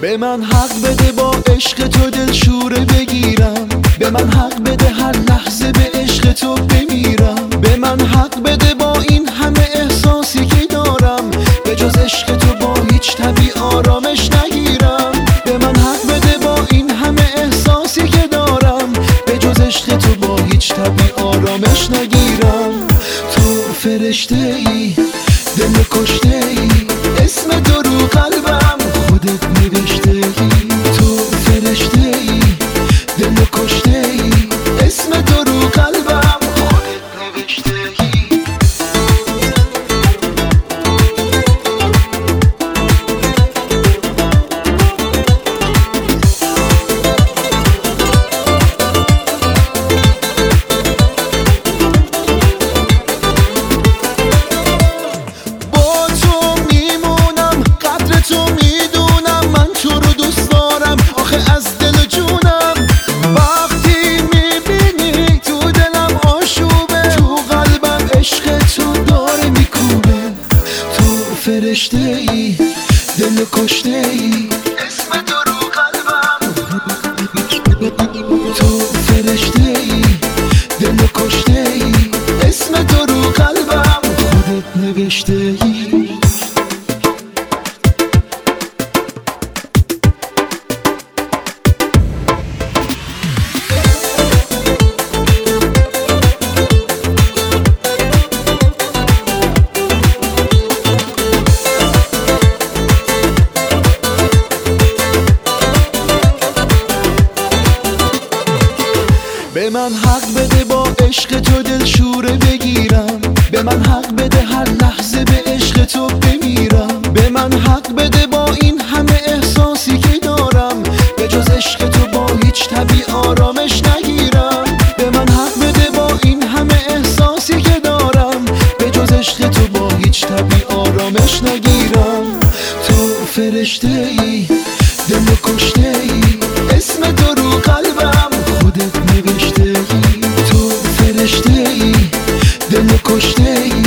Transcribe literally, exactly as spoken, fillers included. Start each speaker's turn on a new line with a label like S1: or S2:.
S1: به من حق بده با عشق تو دل شوره بگیرم، به من حق بده هر لحظه به عشق تو بمیرم، به من حق بده با این همه احساسی که دارم به جز عشق تو با هیچ تبی آرامش نگیرم، به من حق بده با این همه احساسی که دارم به جز عشق تو با هیچ تبی آرامش نگیرم. تو فرشته ای دل کشته ای، اسم تو رو قلبم خودت نوشته ای. تو فرشته ای دل کشته ای، اسم تو رو قلبم خودت نوشته ای. فرشته ای دل کشته ای، اسم تو رو قلبم. تو فرشته ای دل کشته ای، اسم تو رو قلبم خودت نوشته ای. به من حق بده با عشق تو دل شوره بگیرم، به من حق بده هر لحظه به عشق تو بمیرم، به من حق بده با این همه احساسی که دارم به جز عشق تو با هیچ تبی آرامش نگیرم، به من حق بده با این همه احساسی که دارم به جز عشق تو با هیچ تبی آرامش نگیرم. تو فرشته ای دل کشته ای، اسم تو رو قلبم خودت نوشته ای. تو فرشته ای دل کشته ای،